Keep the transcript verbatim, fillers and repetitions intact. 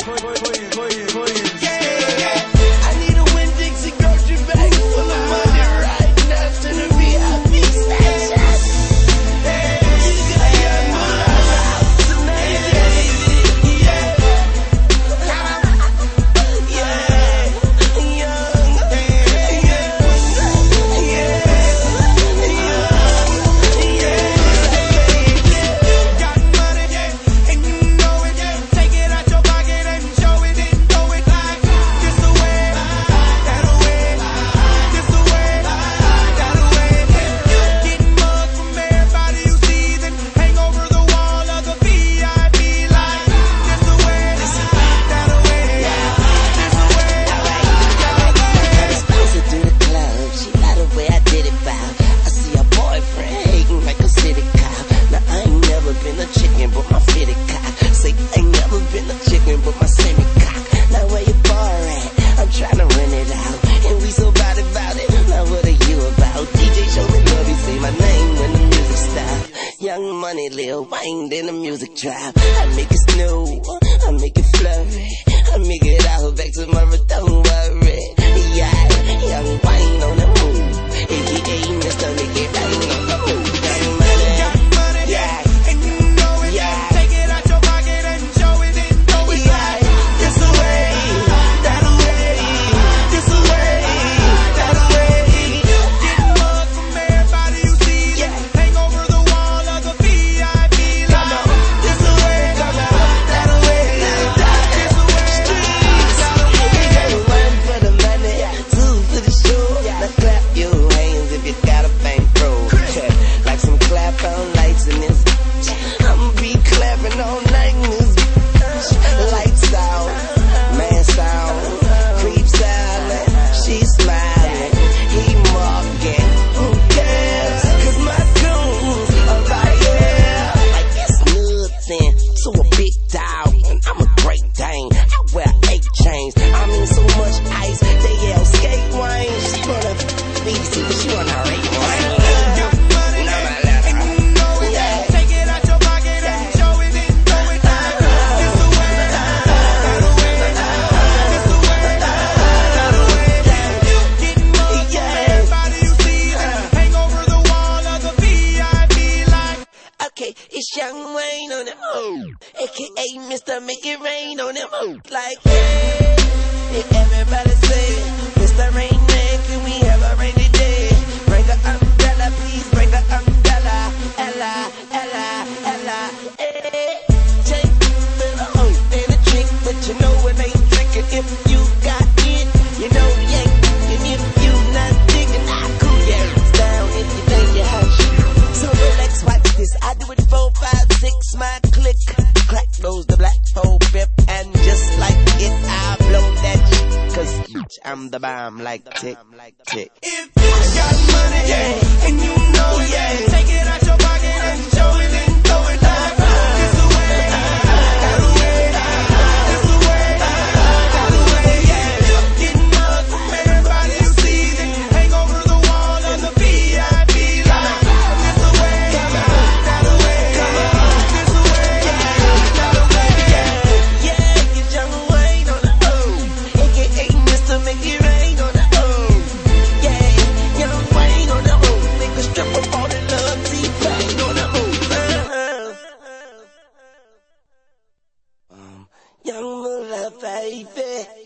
Young Money, Lil Wayne in the music trap. I make it snow, I make it flurry, I make it all back tomorrow, don't worry. Yeah, Young Wayne on the move, A K A Mister Make It Rain on the move. Young Money, Young Money, yeah, and you know it, yeah. Take it out your pocket and show it and throw it back. This away, that away, this away, that away. Getting mugged from everybody you see. Yeah. Hang over the wall of the V I P line. This away, that away, this away. Streets, one for the money, two for the show. Now clap your hands if you got a bankroll. Like some clap on lights in this. I'ma be clapping all night in this. Lights out, man sound, creep silent, she smiling, he mocking. Who cares? Cause my goons are right here. Like it's nothing to a big dog, and I'm a great Dane. I wear eight chains. I mean so much ice, they yell skate wine. She wanna be see, but she wanna rate wine. It's Young Wayne on the move, A K A Mister Make It Rain on the move. Like, hey, if everybody say, Mister Rain Man, can we have a rainy day? Bring an umbrella, please bring an umbrella. Ella, Ella, Ella, hey. Take the hope and a trick, but you know it ain't tricking. If you got it, you know you ain't. And if you not digging, I cool your ass down if you think you have shit. So relax, watch this. I do it four, five, six, my click. Crack goes the black four pip, and just like it, I blow that shit. Cause bitch, I'm the bomb like tick, tick. If you got money, yeah, and you know it, yeah, take it out your pocket and show it and throw it back. This the way, that way, this the way, that way, yeah. Getting mugged from everybody you see, then hang over the wall of the V I P line. This the way, that way, this the way, that way, yeah. Yeah, get Young Wayne on the O, A K A Mister Make It Rain on the O. Yeah, Young Wayne on the O, make a strip of all the love, T-Pain on the O. Um, Young Mula, baby.